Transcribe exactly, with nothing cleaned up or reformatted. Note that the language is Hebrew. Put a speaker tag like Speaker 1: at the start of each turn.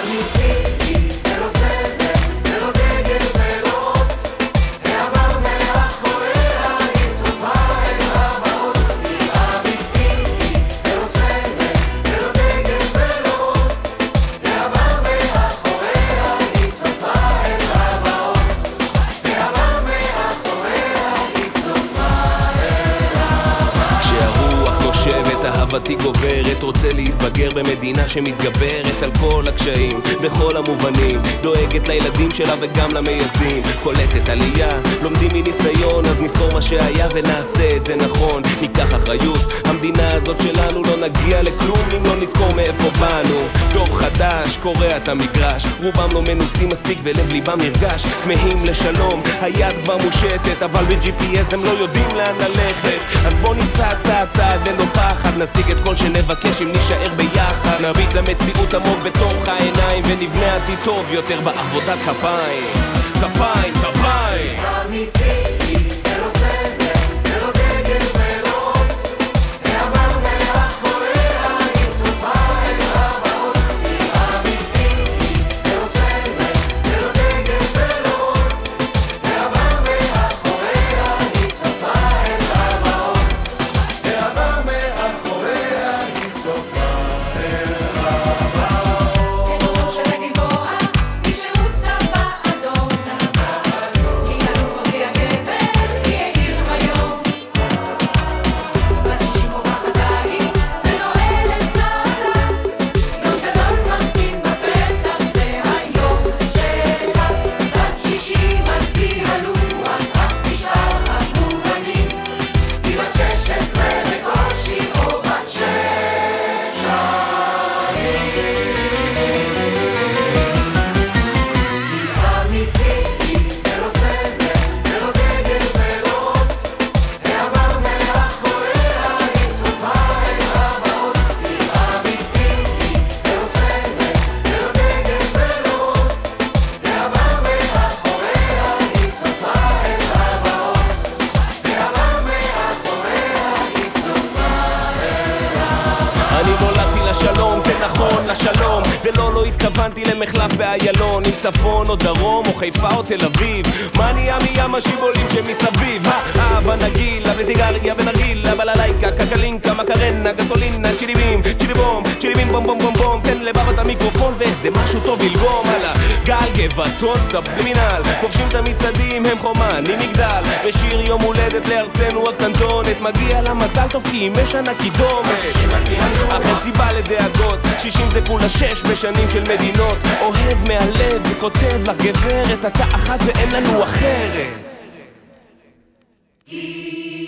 Speaker 1: אהבתי גוברת, רוצה להתבגר במדינה שמתגברת על כל הקשיים, בכל המובנים, דואגת לילדים שלה וגם למייסדים, קולטת עלייה, לומדים מניסיון, אז נזכור מה שהיה ונעשה את זה נכון, ניקח אחריות, המדינה הזאת שלנו לא נגיע לכלום אם לא נזכור מאיפה באנו, דור חדש, קורא את המגרש, רובם לא מנוסים מספיק ולב ליבם נרגש, כמהים לשלום, היד כבר מושטת, אבל ב-ג'י פי אס הם לא יודעים לאן ללכת, אז בוא נצעד צעד צעד ולא פחד, נשיג את כל שנבקש אם נשאר ביחד, נביט למציאות עמוק בתוך העיניים ונבנה עתיד טוב יותר בעבודת כפיים, כפיים, כפיים
Speaker 2: אמיתי, ולא סדר, ולא דגל ולאות, העבר מאחוריה, היא צופה אל הבאות. אמיתי, ולא סדר, ולא דגל ולאות, העבר מאחוריה, היא צופה אל הבאות. העבר מאחוריה, היא צופה אל הבאות.
Speaker 3: את ראשו של הגלבוע, מי שהוא צבא אדום, צבא אדום. מיד הוא מודיע גבר, יהיה עיר היום. בת שישים פורחת העיר, ונועלת נעלה. יום גדול ממתין בפתח, זה היום שלה. בת שישים על פי הלוח, אך בשאר המובנים. היא בת שש עשרה בקושי, או בת שש
Speaker 2: אמיתי, ולא סדר, ולא דגל ולאות, העבר מאחוריה, היא צופה אל הבאות. אמיתי, ולא סדר, ולא דגל ולאות, העבר מאחוריה, היא צופה אל הבאות. העבר מאחוריה, היא צופה אל הבאות.
Speaker 1: אני נולדתי לשלום, זה נכון לשלום, ולא לא התכוונתי למחלף באיילון, עם צפון או דרום או חיפה או תל אביב, מה נהיה מים השיבולים שמסביב, האהבה נגילה וסיגריה ונרגילה, בללייקה, קקלינקה, מקרנה, גסולינה, צ'יליבים, צ'יליבום, צ'יליבים בום בום בום בום, תן לבב את המיקרופון ואיזה משהו טוב ילגום על הגל, גבעתון, סבלימינל, כובשים את המצעדים, הם חומני מגדל, בשיר יום הולדת לארצנו הקטנטונת, מגיע לה מזל טוב כי היא משנה קידומת, אך אין סיבה לדאגות, שישים זה כולה שש בשנים של מדינות, אוהב מהלב וכותב לך גברת, אתה אחת ואין לנו אחרת.